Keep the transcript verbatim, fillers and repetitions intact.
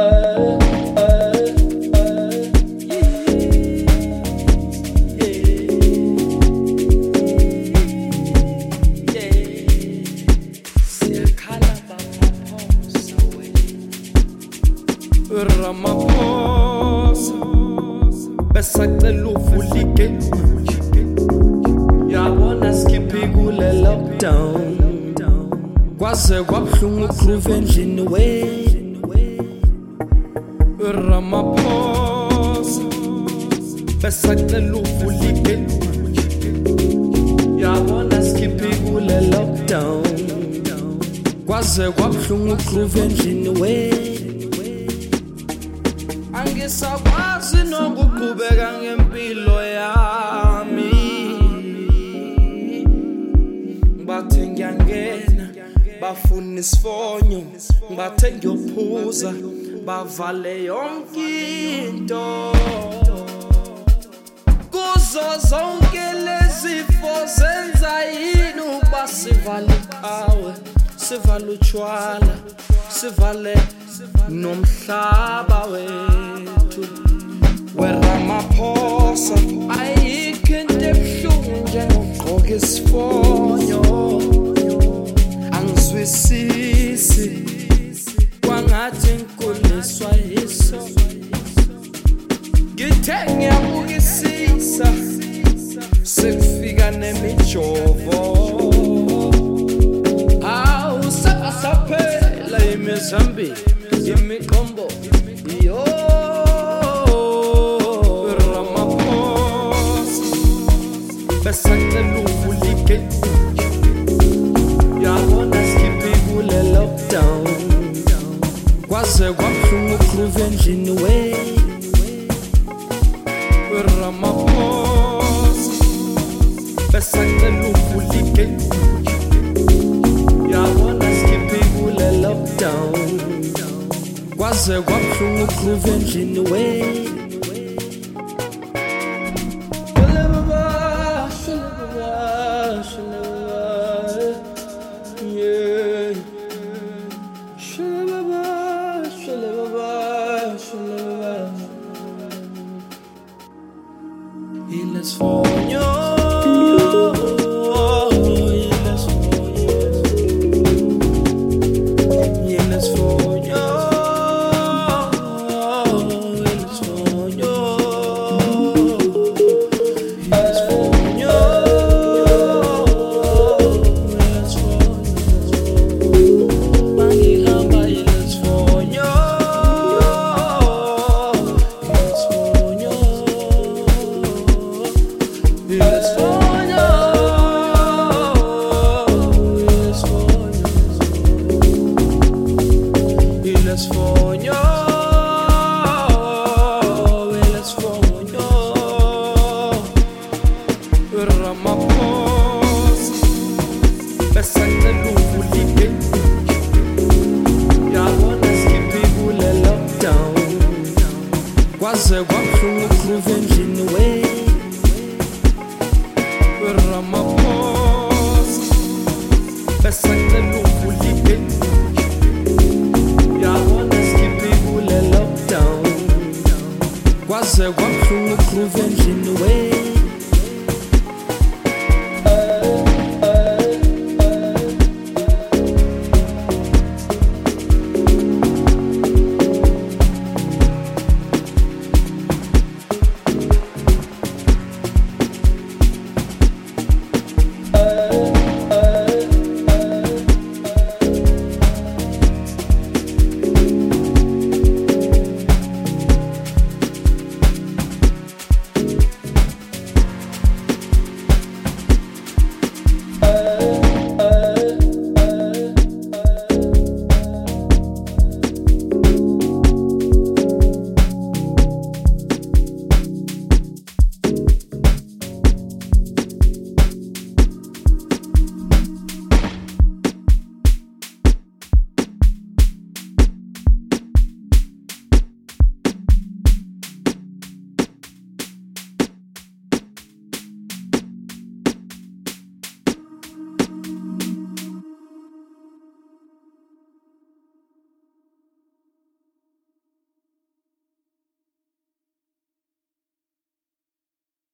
Ramaphosa besacela uvulike yabona skiphi kule lockdown kwaze kwabhlungu groove endlini we Ramaphosa besacela uvulike yabona skiphi kule lockdown kwaze kwabhlungu groove endlini we Angisakwazi nokuqhubeka ngempilo yami Bathe ngiyangena bafuna isifonyo bathe ngiyophuza bavale yonke into Kuzo zonke lezifo zenza yini ubasivale qawe sivale utshwala sivale nomhlaba wethu weRamaphosa ayikho into ebuhlungu njengokugqoka isifonyo angizwisisi kwangathi nkuliswa yiso ngithe ngiyabukisisa sekufika nemijovo awu saphela imizambi imiqombo yo Ramaphosa besacela uvulike yabona skiphi kule lockdown kwaze kwabhlungu groove endlini we Ramaphosa besacela uvulike yabona skiphi kule lockdown kwaze kwabhlungu groove endlini we Ramaphosa besacela uvulike yabona skiphi kule lockdown kwaze kwabhlungu groove endlini we Ramaphosa besacela uvulike yabona skiphi kule lockdown kwaze kwabhlungu groove endlini we